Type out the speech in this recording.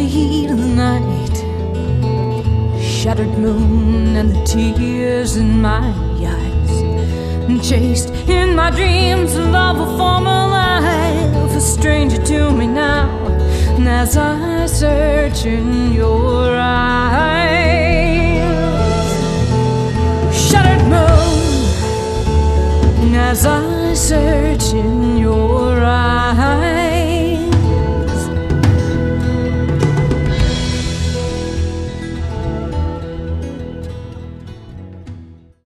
heat of the night, shattered moon and the tears in my eyes, and chased in my dreams the love of former life, a stranger to me now, and as I search in your eyes,